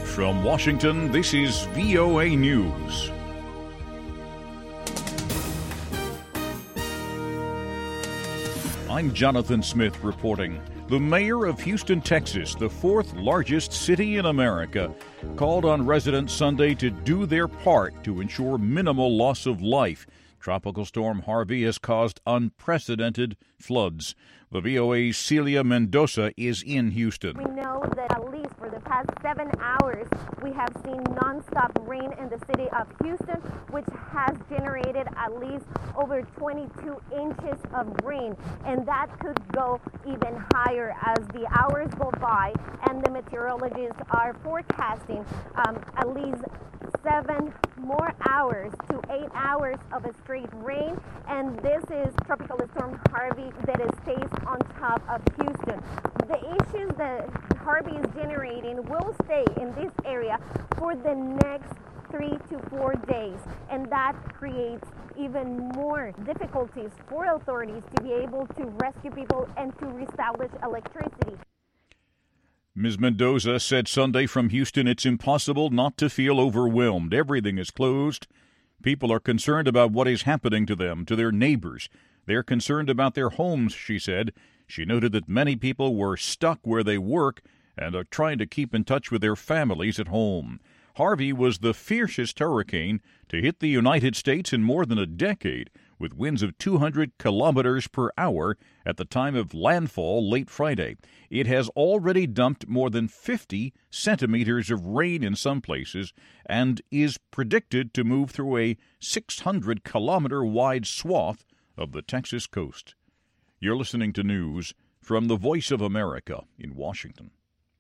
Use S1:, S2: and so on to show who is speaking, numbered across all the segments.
S1: From Washington, this is VOA News. I'm Jonathan Smith reporting. The mayor of Houston, Texas, the fourth largest city in America, called on residents Sunday to do their part to ensure minimal loss of life. Tropical Storm Harvey has caused unprecedented floods. The VOA's Celia Mendoza is in Houston.
S2: We know that at least for the past 7 hours, we have seen nonstop rain in the city of Houston, which has generated at least over 22 inches of rain. And that could go even higher as the hours go by, and the meteorologists are forecasting at least 7 more hours to 8 hours of a straight rain, and this is Tropical Storm Harvey that is phased on top of Houston. The issues that Harvey is generating will stay in this area for the next 3 to 4 days, and that creates even more difficulties for authorities to be able to rescue people and to reestablish electricity.
S1: Ms. Mendoza said Sunday from Houston it's impossible not to feel overwhelmed. Everything is closed. People are concerned about what is happening to them, to their neighbors. They're concerned about their homes, she said. She noted that many people were stuck where they work and are trying to keep in touch with their families at home. Harvey was the fiercest hurricane to hit the United States in more than a decade, with winds of 200 kilometers per hour at the time of landfall late Friday. It has already dumped more than 50 centimeters of rain in some places and is predicted to move through a 600-kilometer-wide swath of the Texas coast. You're listening to news from the Voice of America in Washington.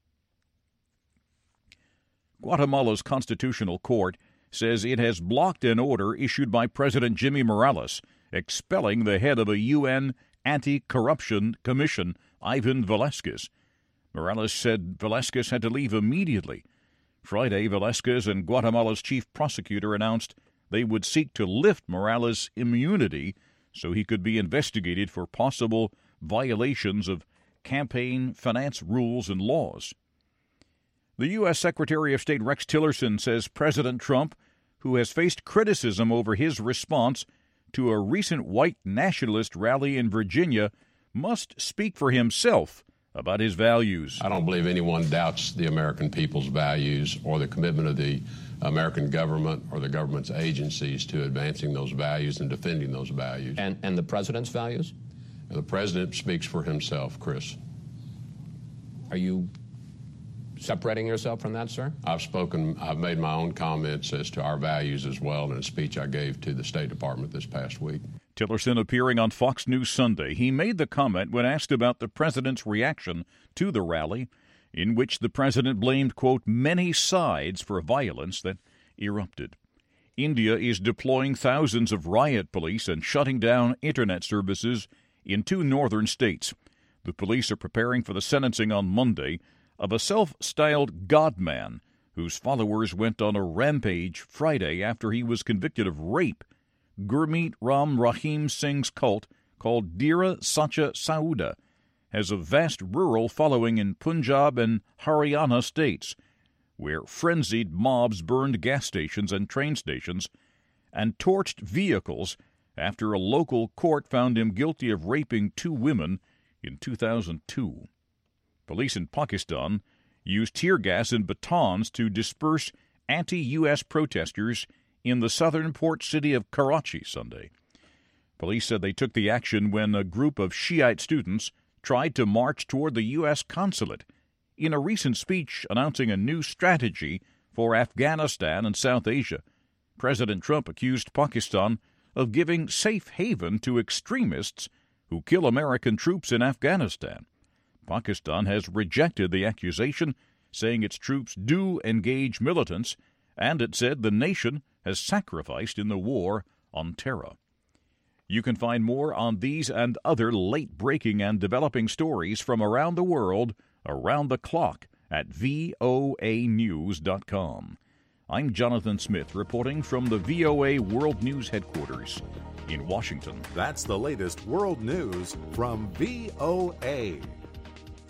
S1: Guatemala's Constitutional Court says it has blocked an order issued by President Jimmy Morales expelling the head of a UN anti-corruption commission, Ivan Velasquez. Morales said Velasquez had to leave immediately. Friday, Velasquez and Guatemala's chief prosecutor announced they would seek to lift Morales' immunity so he could be investigated for possible violations of campaign finance rules and laws. The U.S. Secretary of State Rex Tillerson says President Trump, who has faced criticism over his response to a recent white nationalist rally in Virginia, must speak for himself about his values.
S3: I don't believe anyone doubts the American people's values or the commitment of the American government or the government's agencies to advancing those values and defending those values.
S4: And the president's values?
S3: The president speaks for himself, Chris.
S4: Are you separating yourself from that, sir?
S3: I've made my own comments as to our values as well in a speech I gave to the State Department this past week.
S1: Tillerson appearing on Fox News Sunday. He made the comment when asked about the president's reaction to the rally, in which the president blamed, quote, many sides for violence that erupted. India is deploying thousands of riot police and shutting down internet services in 2 northern states. The police are preparing for the sentencing on Monday of a self-styled God-man whose followers went on a rampage Friday after he was convicted of rape. Gurmeet Ram Rahim Singh's cult, called Dera Sacha Sauda, has a vast rural following in Punjab and Haryana states, where frenzied mobs burned gas stations and train stations and torched vehicles after a local court found him guilty of raping 2 women in 2002. Police in Pakistan used tear gas and batons to disperse anti-U.S. protesters in the southern port city of Karachi Sunday. Police said they took the action when a group of Shiite students tried to march toward the U.S. consulate. In a recent speech announcing a new strategy for Afghanistan and South Asia, President Trump accused Pakistan of giving safe haven to extremists who kill American troops in Afghanistan. Pakistan has rejected the accusation, saying its troops do engage militants, and it said the nation has sacrificed in the war on terror. You can find more on these and other late-breaking and developing stories from around the world, around the clock, at voanews.com. I'm Jonathan Smith, reporting from the VOA World News Headquarters in Washington.
S5: That's the latest world news from VOA.